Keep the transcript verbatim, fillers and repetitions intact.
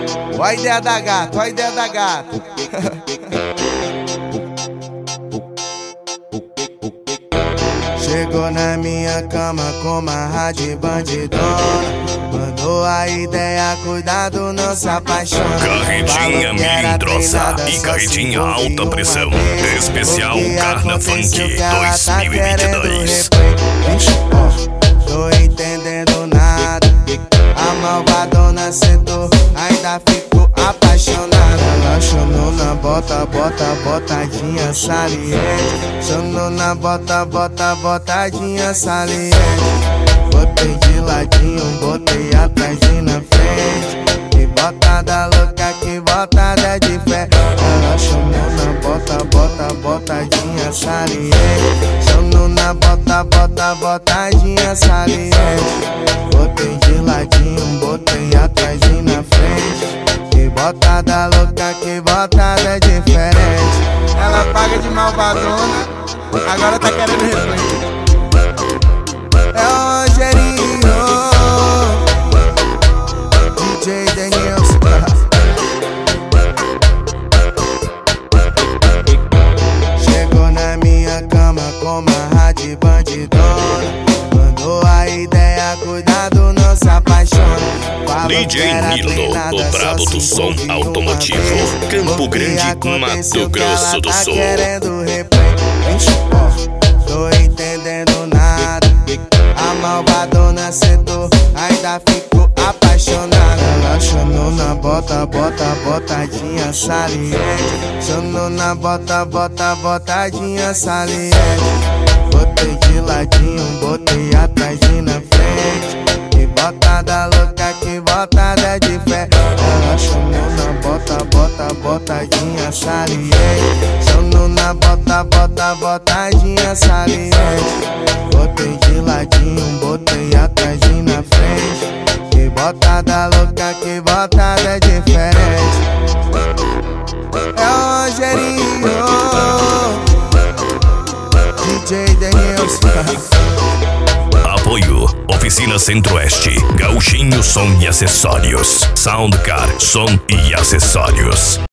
Ó a ideia da gata, ó a ideia da gata. Chegou na minha cama com uma rádio bandidona. Mandou a ideia, cuidado, não se apaixona. Carretinha melindrosa e carretinha alta pressão. Especial Carna Funk dois mil e vinte e dois. Tô entendendo nada. A malvadona sentou, ainda ficou apaixonada. Ela chamou na bota, bota, botadinha saliente. Chamou na bota, bota, botadinha saliente. Botei de ladinho, botei atrás e na frente. Que botada louca, que botada de fé. Ela chamou na bota, bota, botadinha saliente. Chamou na bota, bota, botadinha saliente. Botei de ladinho, botei atrás e na frente. Que botada louca, que botada diferente. Ela paga de malvadona, agora tá querendo replay. É o Rogerinho, D J Denilson. Chegou na minha cama com uma rádio bandidona. Mandou a ideia, cuidado, não se apaixona. D J Nilo, o brabo do som automotivo, Campo Grande, Mato Grosso do Sul. Querendo replay. Tô entendendo nada. A malvadona sentou, ainda ficou apaixonada. Ela chamou na bota, bota, botadinha saliente. Chamou na bota, bota, botadinha saliente. Botei de ladinho, botei atrás e na frente. Que botada louca, que botada de fé. Ela chamou na bota, bota, botadinha saliente. Chamou na bota, bota, botadinha saliente. Botei de ladinho, botei atrás e na frente. Que botada louca, que botada diferente. É o Rogerinho, D J Denilson. Apoio Oficina Centro-Oeste, Gauchinho Som e Acessórios, Soundcar Som e Acessórios.